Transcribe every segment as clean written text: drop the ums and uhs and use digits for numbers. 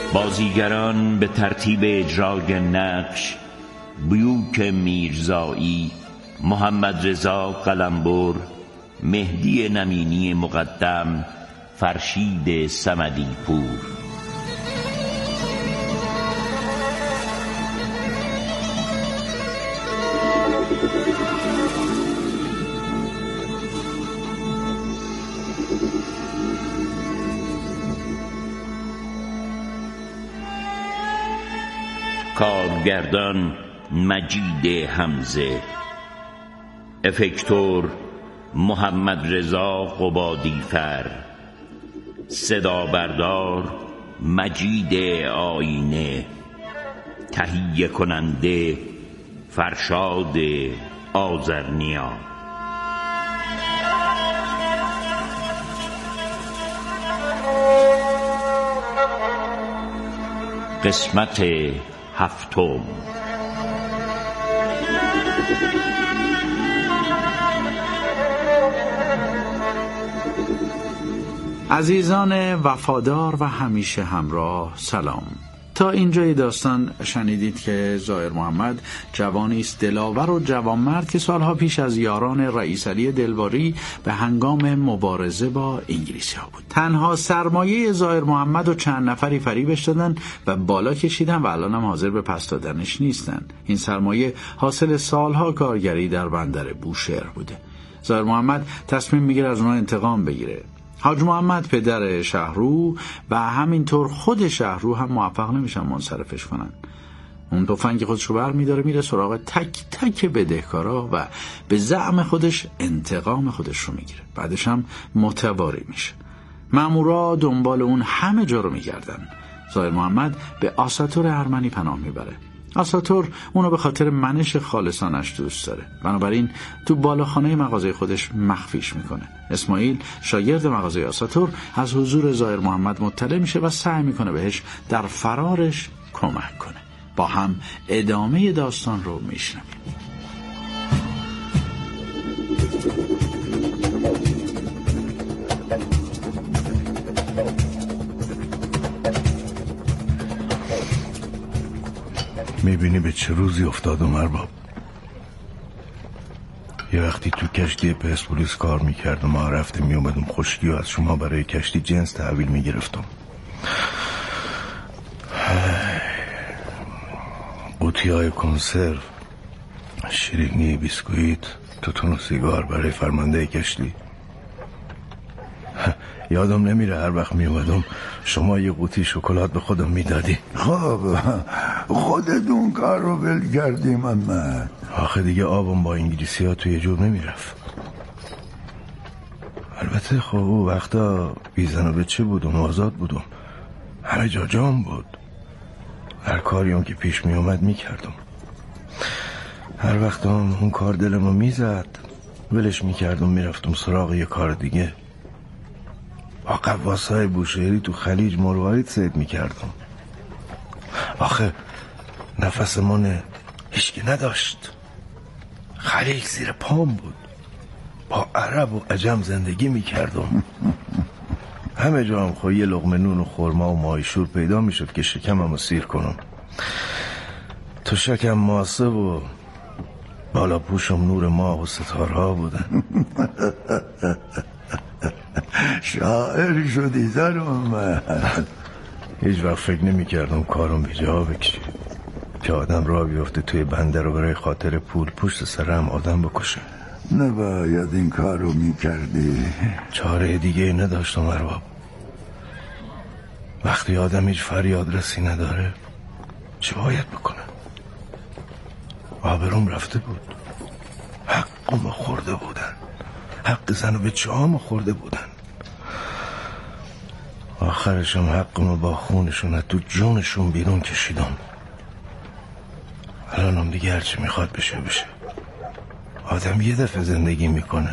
بازیگران به ترتیب اجرای نقش: بیوک میرزایی، محمد رضا قلمبر، مهدی نمینی مقدم، فرشید صمدی پور. کارگردان مجید حمزه، افکتور محمد رضا قبادیفر، صدا بردار مجید آینه، تهیه کننده فرشاد آذرنیا. قسمت هفتم. عزیزان وفادار و همیشه همراه، سلام. تا اینجای داستان شنیدید که ظاهر محمد جوانی است دلاور و جوانمرد که سالها پیش از یاران رئیس علی دلباری به هنگام مبارزه با انگلیسی‌ها بود. تنها سرمایه ظاهر محمد و چند نفری فریبش دادن و بالا کشیدن و الان هم حاضر به پس دادنش نیستن. این سرمایه حاصل سالها کارگری در بندر بوشهر بوده. ظاهر محمد تصمیم میگیره از اونها انتقام بگیره. حاج محمد پدر شهرو و همینطور خود شهرو هم موفق نمیشن منصرفش کنن. اون تفنگ خودش رو برمی‌داره میره سراغ تک تک بدهکارا و به زعم خودش انتقام خودش رو میگیره. بعدش هم متواری میشه. مامورا دنبال اون همه جا رو میگردن. ظاهر محمد به آساتور ارمنی پناه میبره. آساتور اونو به خاطر منش خالصانش دوست داره، بنابراین تو بالاخانه مغازه خودش مخفیش میکنه. اسماعیل شاگرد مغازه آساتور از حضور ظاهر محمد مطلع میشه و سعی میکنه بهش در فرارش کمک کنه. با هم ادامه داستان رو میشنویم. میبینی به چه روزی افتادم ارباب؟ یه وقتی تو کشتی پرسپولیس کار میکردم و رفتم میومدم خشکی و از شما برای کشتی جنس تحویل میگرفتم. قوطی های کنسرو، شیرینی، بیسکویت، توتون و سیگار برای فرمانده کشتی. یادم نمیره هر وقت میومدم شما یه قوطی شکلات به خودم میدادی. خب خودتون کار رو ول کردی محمد. آخه دیگه آبم با انگلیسی ها توی جور نمیرفت. البته خب او وقتا بیزن و بچه بودم، آزاد بودم، همه جا جام بود. هر کاریم که پیش میومد میکردم. هر وقت اون کار دلمو میزد ولش میکردم، میرفتم سراغ یه کار دیگه. با قواسای بوشهری تو خلیج مروارید صید میکردم. آخه نفس من هیچکی نداشت. خلیج زیر پام بود. با عرب و عجم زندگی میکردم. همه جا هم خود یه لقمه نون و خورما و ماهیشور پیدا میشد که شکممو سیر کنم. تو شکم ماسه و بالا پوشم نور ماه و ستارها بودن. شاعر شدی زنم. هیچ وقت فکر نمی کردم کارم به جا بکشه که آدم را بیفته توی بنده رو برای خاطر پول پشت سرم آدم بکشه. نباید این کار رو می کردی. چاره دیگه نداشتم ارباب. وقتی آدم هیچ فریاد رسی نداره چه باید بکنه؟ آبروم رفته بود، حقم خورده بودن، حق زن و بچه هم خورده بودن. آخرشم حقمو با خونشون از تو جونشون بیرون کشیدم. الانم دیگه هرچی میخواد بشه. آدم یه دفعه زندگی میکنه،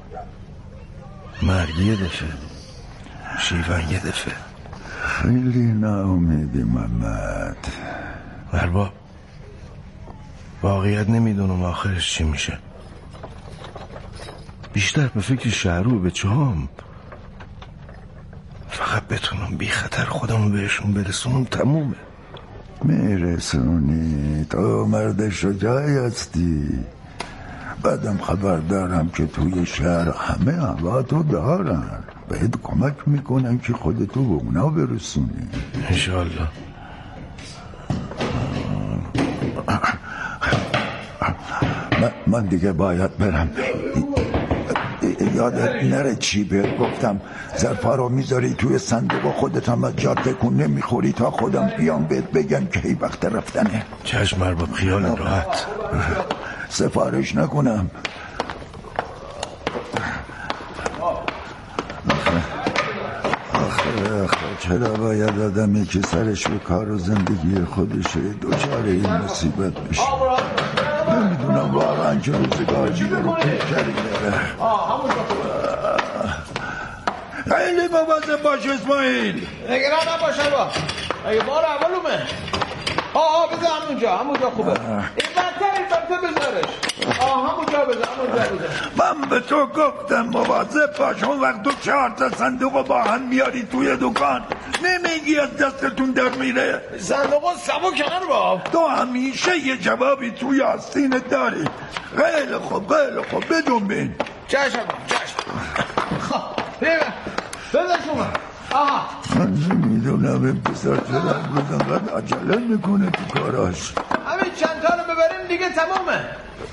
مرگ یه دفعه، شیون یه دفعه. خیلی ناامیدی محمد. ارباب واقعیت نمیدونم آخرش چی میشه. بیشتر به فکر شهرو به چهام. فقط بتونم بی خطر خودمو بهشون برسونم تمومه. میرسونی، تو مرد شجاعی هستی. بعدم خبر دارم که توی شهر همه هوا تو دارن، بهت کمک میکنن که خودتو به اونا برسونی. انشالله. من دیگه باید برم. یادت نره چی بهت گفتم؟ ظرفا رو میذاری توی صندوق و خودت هم از جا تکون نمیخوری تا خودم بیام بهت بگم که ای وقت رفتنه. چشم ارباب، خیال راحت. سفارش نکنم. آخه چرا باید آدمی که سرش به کار و زندگی خودشه دچار این مصیبت بشه؟ نمیدونم واقعا چه روزگار دیگه رو پیشتری داره. خیلی مواظب باش اسماعیل. نگران نباشه با اگه بار اولومه. بذار همونجا خوبه. این بذارش. همونجا بذار. من به تو گفتم مواظب باش. اون وقت تو 4 تا صندوق با هم میاری توی دکان، نمیگی از دستتون در میره. صندوق سبو کنار با تو همیشه یه جوابی توی آستینت داری. خیلی خوب بدون بین. چشم خب بذار شما. من نمیدونم این پسر چرا امروز انقدر عجله میکنه تو کاراش. همین چند تا رو ببریم دیگه تمامه.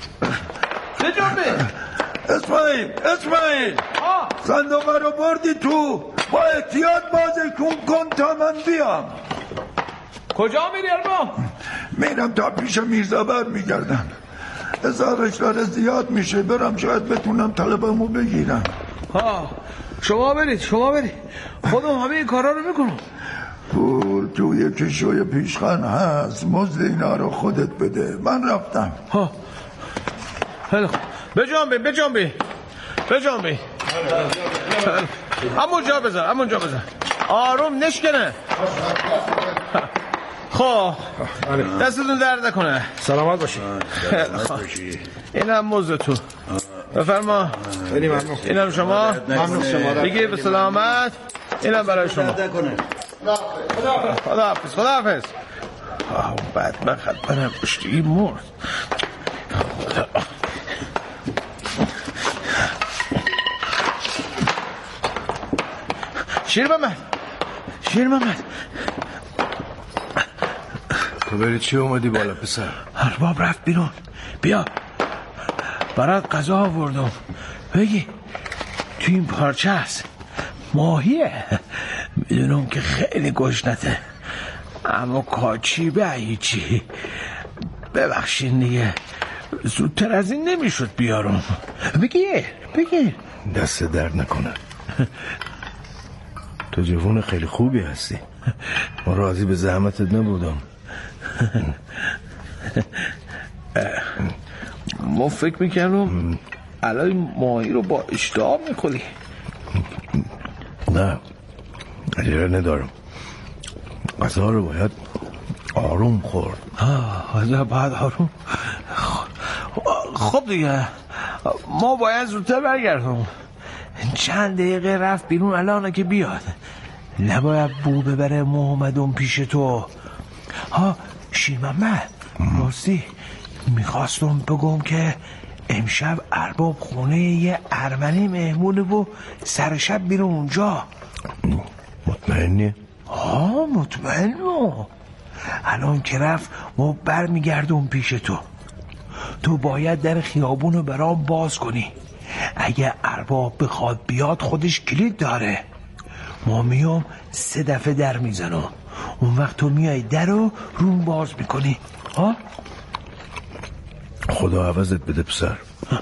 بجنبه اسماعیل صندوق رو بردی تو، با احتیاط بازش کن تا من بیام. کجا میری ارباب؟ میرم تا پیش میرزا برمیگردم. اضافش داره زیاد میشه، برم شاید بتونم طلبمو بگیرم. شما برید خودم همه این کارا رو میکنم. پول توی کشوی پیشخان هست، مزد اینا رو خودت بده. من رفتم. خیلی خوب. بجنبی. همونجا بذار. آروم نشکنه. خب دستتون درد نکنه. سلامت باشی. اینم مزدتون. بفرما. خیلی ممنون. اینم شما. بگی به سلامت. اینم برای شما. خداحافظ. بعد من خدمتم پشتی مرد. شیر محمد تو بری چی اومدی بالا پسر؟ ارباب رفت بیرون. بیا برات غذا آوردم. بگی تو این پارچه هست، ماهیه. میدونم که خیلی گشنته، اما کاچی به هیچی. ببخشین دیگه، زودتر از این نمیشد بیارم. بگی دست درد نکنه. تو جوون خیلی خوبی هستی. ما راضی به زحمتت نبودم. ما فکر میکردم الان ماهی رو با اشتها میکنی. نه عجله ندارم. غذا رو باید آروم خورد. باید آروم. خب دیگه ما باید زودتر برگردم. چند دقیقه رفت بیرون، الان که بیاد نباید بو ببره محمدون پیش تو. شیر محمد، راستی میخواستم بگم که امشب ارباب خونه یه ارمنی مهمونه و سر شب میره اونجا. مطمئنی؟ مطمئنم. الان که رفت ما برمیگردم پیش تو باید در خیابونو برام باز کنی. اگه ارباب بخواد بیاد خودش کلید داره. ما میام 3 دفعه در میزنم، اون وقت تو میای در رو روم باز میکنی. خدا عوضت بده پسر.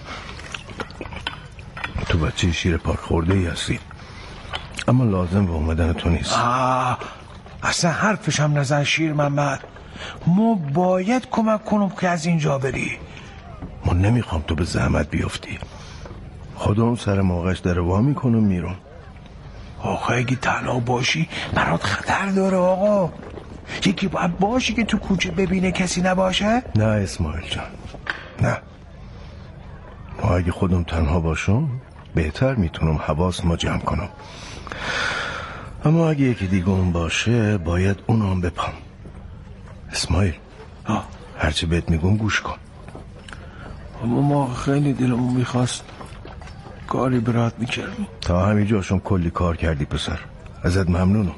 تو بچه شیر پاک خورده ای هستی، اما لازم به اومدن تو نیست. اصلا حرفش هم نزن شیر محمد. ما باید کمک کنم که از اینجا بری. ما نمیخوام تو به زحمت بیفتی. خودم سر موقعش در وا میکنم میرم. آقا اگه تنها باشی برات خطر داره. آقا یکی باید باشی که تو کوچه ببینه کسی نباشه. نه اسماعیل جان، نه. ما اگه خودم تنها باشم بهتر میتونم حواس ما جمع کنم. اما اگه یکی دیگه اون باشه باید اونو هم بپام. اسماعیل هرچی بهت میگم گوش کن. اما ما خیلی دلمون میخواست کاری برات میکردیم. تا همین جاشون کلی کار کردی پسر، ازت ممنونم.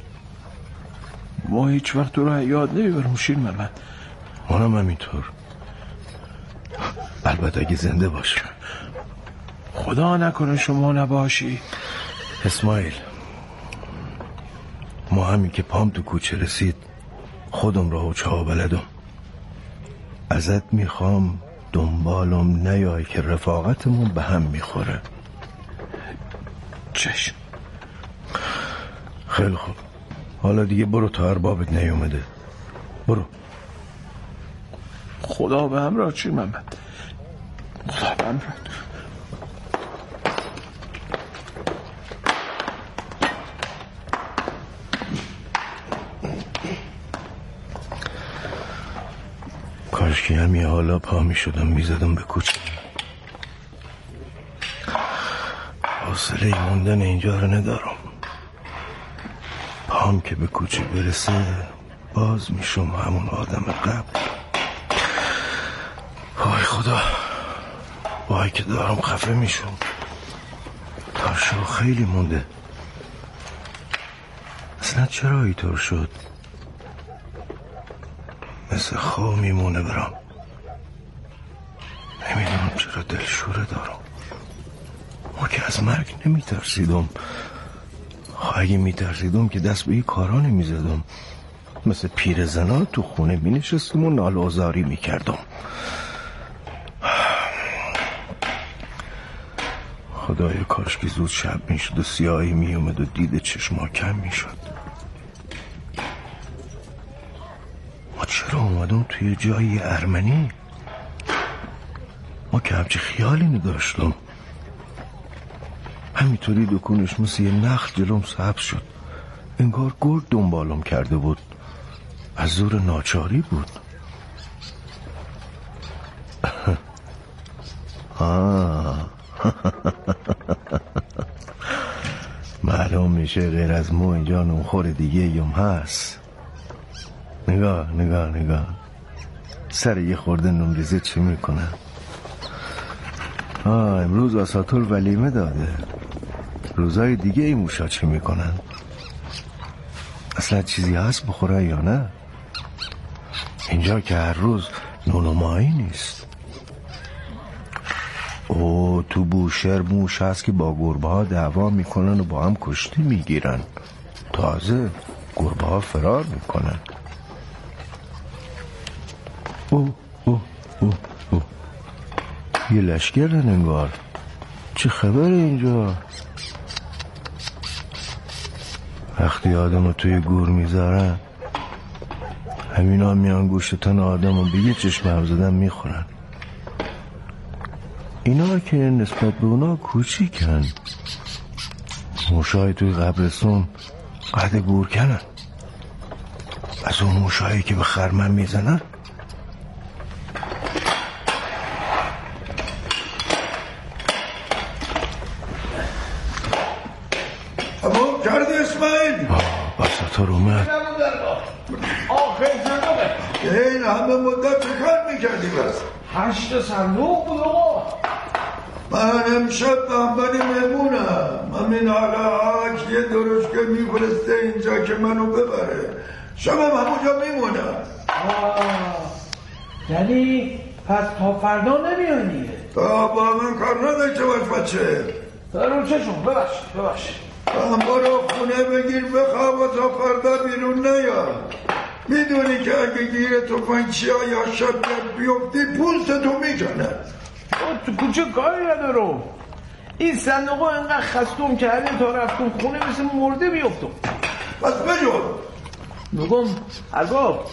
ما هیچ وقت تو رو یاد نمیبرم شیر محمد. منم همینطور، البته اگه زنده باشه. خدا نکنه شما نباشی. اسماعیل ما همین که پام تو کوچه رسید خودم راه و چاه بلدم. ازت میخوام دنبالم نیای که رفاقتمون به هم میخوره. چشم. خیلی خوب، حالا دیگه برو تا اربابت نیومده. برو. خدا به همراه شیر محمد. خدا به همراه. کاشکی همی حالا پا می شدم می زدم به کوچه. حوصله موندن اینجا رو ندارم. پام که به کوچه برسه باز میشم همون آدم قبل. وای خدا، وای که دارم خفه میشم. تا شو خیلی مونده. اصلا چرا اینطور شد؟ مثل خواه میمونه برام. نمیدونم چرا دلشوره دارم. ما که از مرگ نمیترسیدم. اگه میترسیدم که دست به این کارا نمیزدم. مثل پیر زنا تو خونه مینشستم و نال آزاری میکردم. خدایا کاش که زود شب میشد و سیاهی میومد و دید چشما کم میشد. ما چرا اومدم توی جایی ارمنی؟ ما که همچه خیالی نداشتم. همینطوری دکونش مثل یه نخل جلوم سبز شد. انگار گرد دنبالم کرده بود. از زور ناچاری بود. معلوم میشه غیر از ما اینجا نونخور دیگه هم هست. نگاه سر یه خورده نونریزه چی میکنه؟ امروز اساتول ولیمه داده. روزای دیگه این موشا چی میکنن؟ اصلا چیزی هست بخوره یا نه؟ اینجا که هر روز نون و ماهی نیست. او تو بوشهر موش هست که با گربه ها دعوا میکنن و با هم کشتی میگیرن. تازه گربه ها فرار میکنن. او یه لشکرن انگار. چه خبره اینجا؟ وقتی آدم رو توی گور میذارن همینا میان گوشت تن آدم رو به یه چشم هم زدن میخورن. اینا که نسبت به اونا کوچیکن. موشای توی قبرستون قد گور کنن. از اون موشایی که به خرمن میزنن. تمام کردی اسماعیل؟ بساطور اومد. این همه مدت چه کار میکردی بس؟ 8 صندوق بود آقا. من امشب بهمنی مهمونم. همین حالا یه درشکه میفرسته اینجا که منو ببره. شبم همونجا میمونم. یعنی پس تا فردا نمیانی؟ تا با من کار نداشته باش بچه. رو چشم ببخشید. هم برو خونه بگیر بخواب و تا فردا بیرون نیا. میدونی که اگه گیر تفنگچیا یا شب بیفتی پوستتو میکنه. تو کوچه کاری ندارم. این صندوقو انقدر خستم کردیم تا رفتم خونه مثل مرده بیفتم. پس بجور. نگم ارباب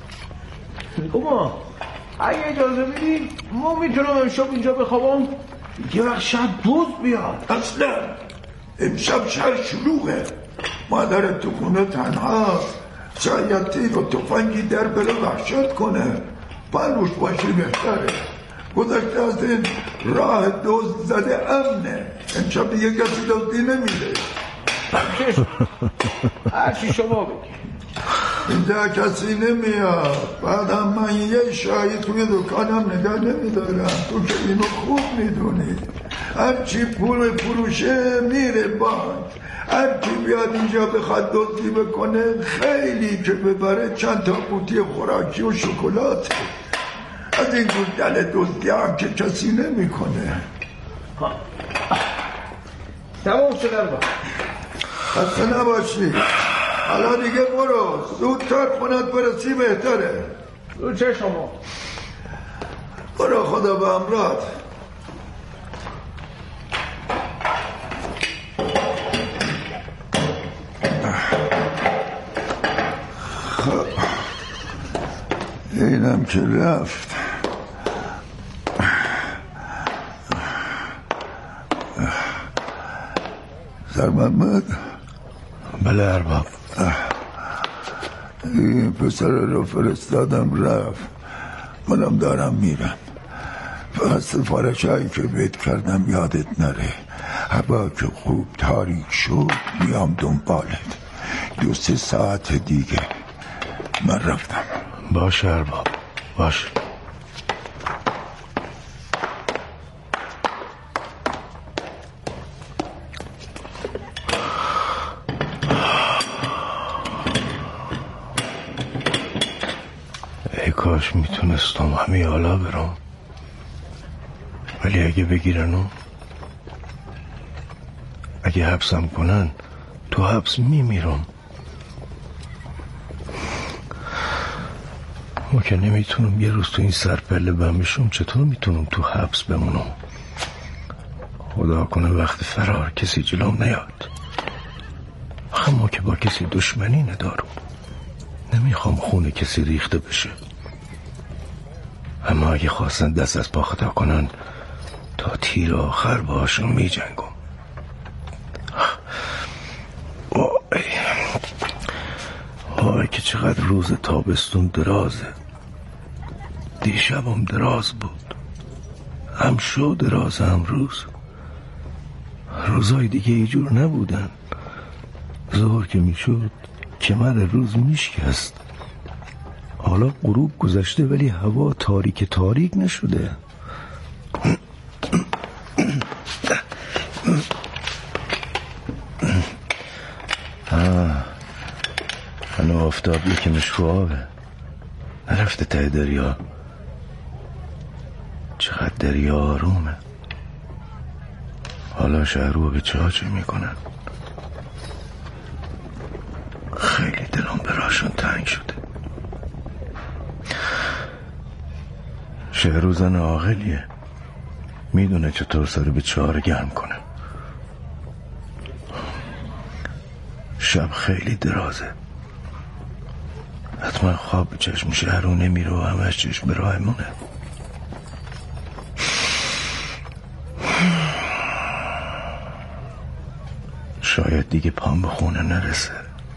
اگه اجازه بدی ما میتونم امشب اینجا بخوابم. یه وقت شب دوست بیاد. اصلا امشب شهر شلوغه. مادرت تو خونه تنها. شاید تیر و تفنگی در بره وحشت کنه. پلوش باشی بهتره. گذشته از این راه دوست زده امنه. امشب دیگه کسی دوستی نمیده. هرچی شما بگی. اینجا کسی نمیاد. بعدم من یه شایی توی دکانم نگاه نمیدارم. تو که اینو خوب میدونی. هرچی پول فروشه میره بانک. هرچی بیاد اینجا بخواد دزدی بکنه خیلی که ببره چند تا قوطی خوراکی و شکلات. از این جور دل دزدی هم که کسی نمیکنه. تمام شده رو خسته نباشی. حالا دیگه برو. زودتر خونت برسی بهتره. رو چه شما؟ برو خدا به امرات. خب اینم که رفت. سرمحمد. بله ارباب. این پسر رو فرستادم رفت. منم دارم میرم. فقط سفارش هایی که بهت کردم یادت نره. هوا که خوب تاریک شد میام دنبالت. 2-3 ساعت دیگه من رفتم. باشه ارباب باشه. ای کاش میتونستم همین حالا برم، ولی اگه بگیرنم، اگه حبسم کنن تو حبس میمیرم. ما که نمیتونم یه روز تو این سرپله بمیشم، چطور میتونم تو حبس بمونم؟ خدا کنه وقت فرار کسی جلوم نیاد. آخه ما که با کسی دشمنی ندارم، نمیخوام خون کسی ریخته بشه. اما اگه خواستن دست از پا خطا کنن تا تیر آخر باشون می جنگم. وای که چقدر روز تابستون درازه. دیشبم دراز بود، هم شو دراز هم روز. روزای دیگه اینجور نبودن. ظهر که می شد کمر روز میشکست. حالا غروب گذشته ولی هوا تاریک نشده. هنو آفتابی که مشکو آبه نرفته ته دریا. چقدر دریا آرومه. حالا شهرو به چاچه میکنن. خیلی دلم براشون تنگ شده. شهرو زن عاقلیه، میدونه چطور سر به چهار گرم کنه. شب خیلی درازه. حتما خواب به چشم شهرو نمیره و همش چشم به راه مونه. شاید دیگه پام به خونه نرسه.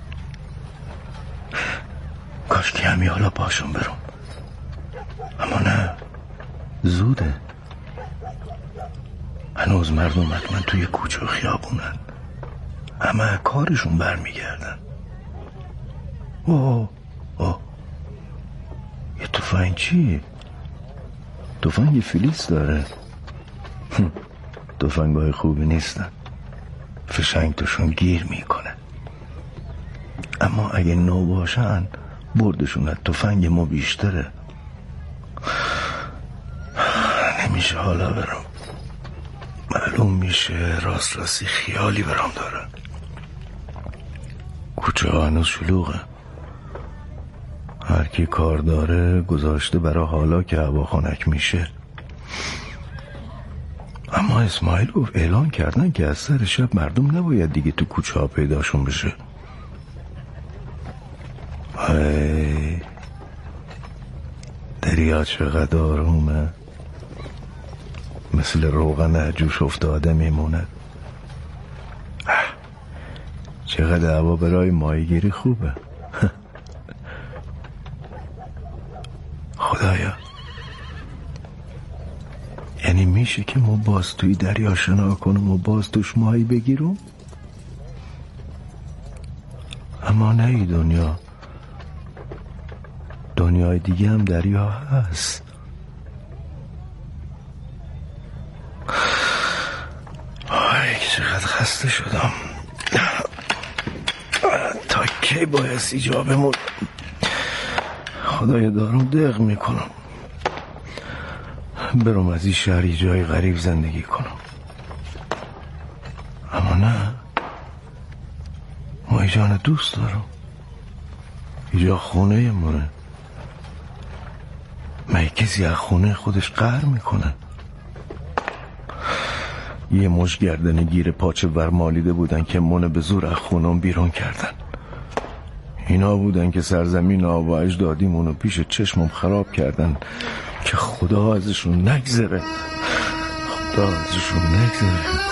کاش که همی حالا پاشم برم، اما نه، زوده. هنوز مردم حتما توی کوچه و خیابونن، همه کارشون برمیگردن. اوه یه تفنگ چیه؟ تفنگ فلیس داره. تفنگای خوبی نیستن، فشنگ توشون گیر میکنه. اما اگه نو باشن بردشون از تفنگ ما بیشتره. نمیشه حالا برم. معلوم میشه راستی خیالی برام داره. کوچه ها هنوز شلوغه. هر کی کار داره گذاشته برای حالا که هوا خنک میشه. اما اسماعیل گفت اعلان کردن که از سر شب مردم نباید دیگه تو کوچه ها پیداشون بشه. دریا چقدر آرومه، مثل روغن جوش افتاده میمونه. چقدر هوا برای ماهیگیری خوبه. خدایا، یعنی میشه که ما باز توی دریا شنا کنم و باز توش ماهی بگیرم؟ اما نه ای دنیا، دنیای دیگه هم دریا هست. آی چقدر خسته شدم. تا کی بایستی جا بمون؟ خدایا دارم دق میکنم برم از این شهری جای غریب زندگی کنم. اما نه، ما جان دوست دارم، اینجا خونه منه. مگه کسی از خونه خودش قهر میکنه؟ یه مش گردن گیر پاچه ورمالیده بودن که منو به زور از خونم بیرون کردن. اینا بودن که سرزمین آبا اجدادیمونو پیش چشمم خراب کردن که خدا ازشون نگذره، خدا ازشون نگذره.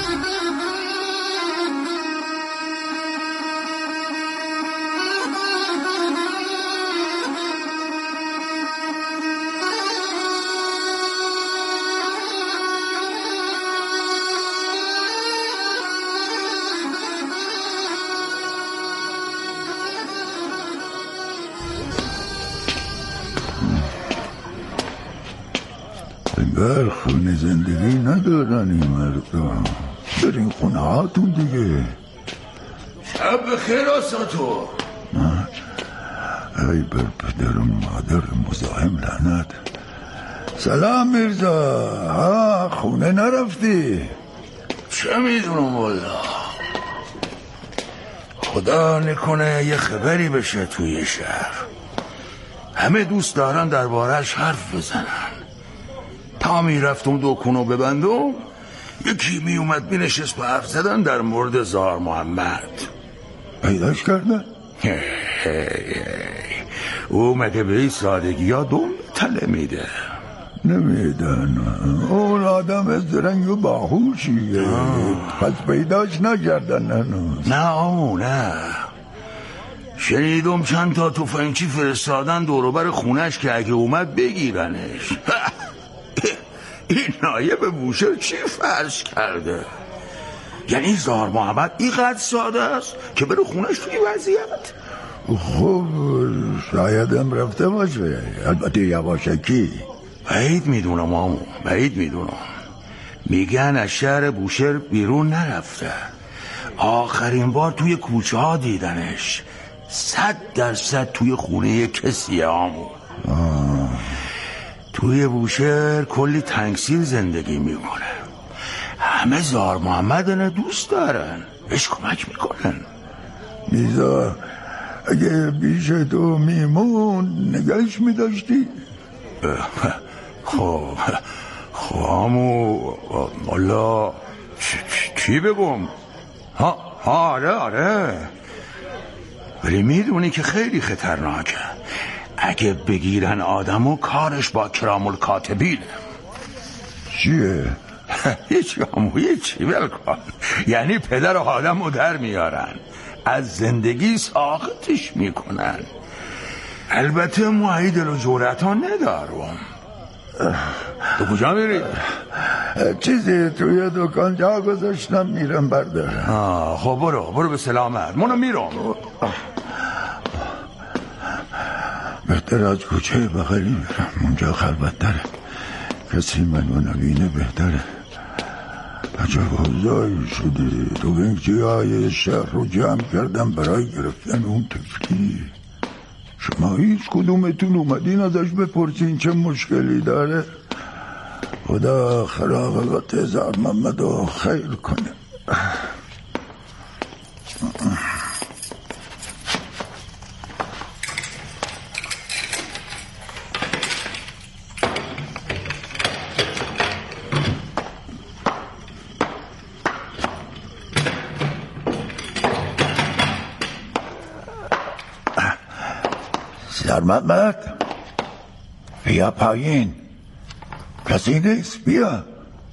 انگار خونه زندگی ندارن این مردم. برین خونه هاتون دیگه. شب بخیر آساتو. ای بر پدر و مادر مزاحم لعنت. سلام میرزا. خونه نرفتی؟ چه میدونم والا، خدا نکنه یه خبری بشه توی شهر. همه دوست دارن درباره‌اش حرف بزنن. تا میرفتم دکونو ببندم یکی میومد مینشست به حرف زدن در مورد زار محمد. پیداش کرده؟ او مگه به این سادگی ها دوم تله میده؟ نمیدن. اون آدم از رنگ و باهوشیه. پس پیداش نکردن هنوز؟ نه آمو نه. شنیدم چند تا تفنگچی فرستادن دوروبر خونش که اگه اومد بگیرنش. این نایب بوشهر چی فرض کرده؟ یعنی زار محمد اینقدر ساده است که بره خونش توی وضعیت؟ خب شاید هم رفته باشه، البته یواشکی. بعید میدونم آمو، بعید میدونم. میگن از شهر بوشهر بیرون نرفته. آخرین بار توی کوچه ها دیدنش. 100% توی خونه کسیه آمو. توی بوشهر کلی تنگسیر زندگی میکنه. همه زار محمدن دوست دارن، بهش کمک میکنن. میزا اگه بیش تو میمون نگهش میداشتی؟ خب همو والا چی بگم؟ آره ولی میدونی که خیلی خطرناکه. اگه بگیرن آدمو کارش با کرام الکاتبینه. چیه؟ هیچی بلکن. یعنی پدر آدمو در میارن، از زندگی ساقطش میکنن. البته معیدل و جورتا ندارم. تو کجا میری؟ چیزی توی دکان جا گذاشتم میرم بردارم. خب برو به سلامت. منو میرم. بهتر از کوچه بغلی میرم، اونجا خلوت داره، کسی منو نبینه بهتره. عجب اوضاعی شده. توفنگچی های شهر رو جمع کردم برای گرفتن اون تفلی. شما هیچ کدومتون اومدین ازش بپرسین چه مشکلی داره؟ خدا خراقات زار محمد رو خیر کنه. زار محمد بیا پایین، کسی نیست، بیا.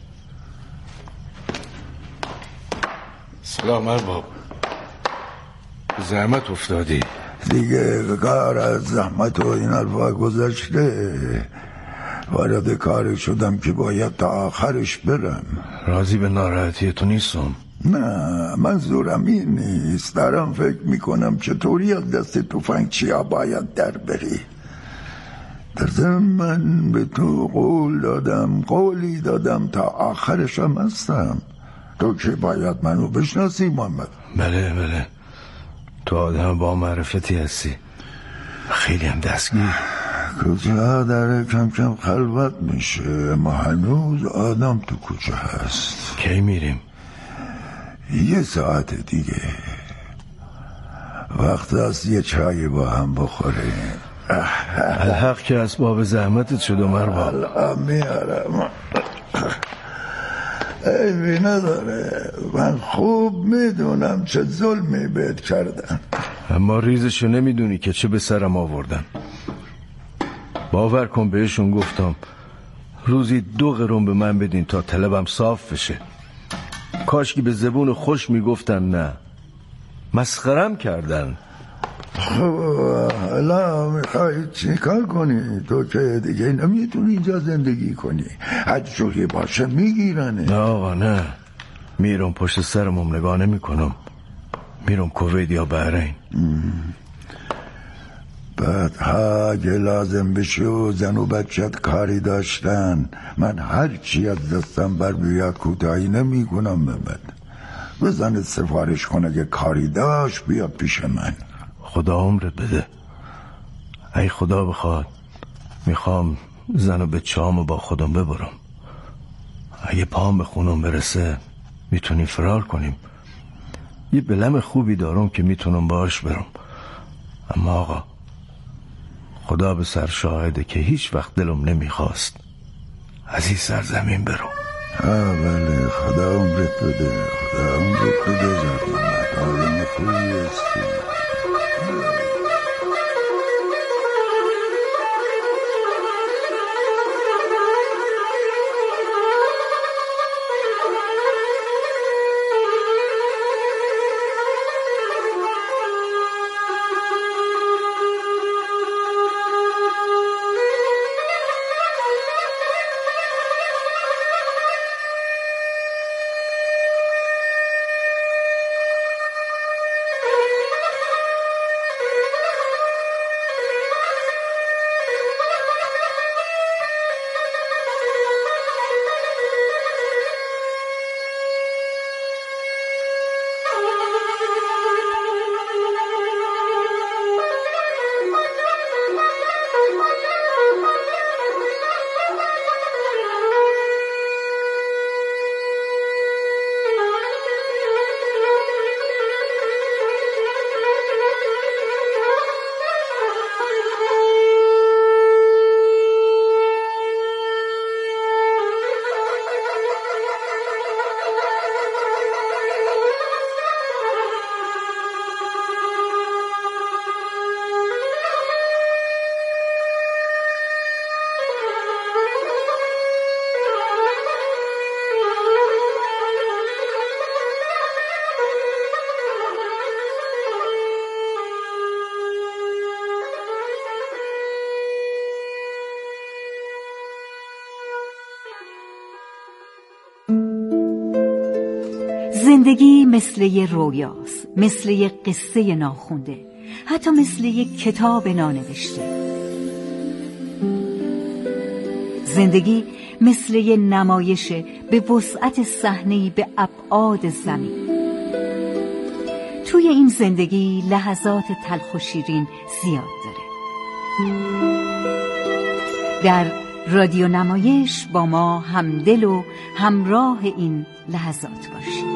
سلام ارباب، زحمت افتادی دیگه کار از زحمت و این حرفا گذشته. وارد کاری شدم که باید تا آخرش برم. راضی به ناراحتی تو نیستم. نه، منظورم این نیست. دارم فکر میکنم چطوری از دست تفنگچیا باید در بری. در ضمن من به تو قولی دادم تا آخرشم هستم. تو که باید منو بشناسی محمد. بله تو آدم با معرفتی هستی، خیلی هم دستگیر. کوچه داره کم کم خلوت میشه، اما هنوز آدم تو کوچه هست. کی میریم؟ 1 ساعت دیگه وقت است یه چای با هم بخوریم. الحق که اسباب زحمتت شد عمر با. الان میارم. عیبی نداره، من خوب میدونم چه ظلمی بهت کردن، اما ریزشو نمیدونی که چه به سرم آوردن. باور کن بهشون گفتم روزی 2 قرون به من بدین تا طلبم صاف بشه. کاش که به زبون خوش میگفتن نه. مسخرم کردن. حالا میخوای چی کار کنی؟ تو که دیگه نمیتونی اینجا زندگی کنی، هر جوری باشه میگیرنه. نه آقا نه، میرم پشت سرمم نگاه نمی کنم، میرم کویت یا بحرین. بعدها اگه لازم بشه و زن و بچت کاری داشتن، من هر چی از دستم بر بیاد کوتاهی نمی کنم. بزنت سفارش کنه که کاری داشت بیاد پیش من. خدا عمرت بده. ای خدا بخواد میخوام زن و بچه‌امو با خودم ببرم. اگه پام به خونم برسه میتونیم فرار کنیم. یه بلم خوبی دارم که میتونم باش برم. اما آقا خدا به سر شاهده که هیچ وقت دلم نمیخواست از این سرزمین برم. بله، خدا عمرت بده، خدا عمرت بده. آدم خوبی هستی. زندگی مثل یه رویاست، مثل یه قصه ناخونده، حتی مثل یه کتاب نانوشته. زندگی مثل یه نمایش به وسعت صحنه‌ای به ابعاد زمین. توی این زندگی لحظات تلخ و شیرین زیاد داره. در رادیو نمایش با ما همدل و همراه این لحظات باشید.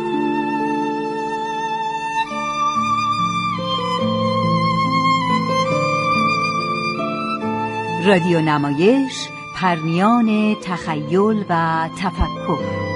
رادیو نمایش، پرمیان تخیل و تفکر.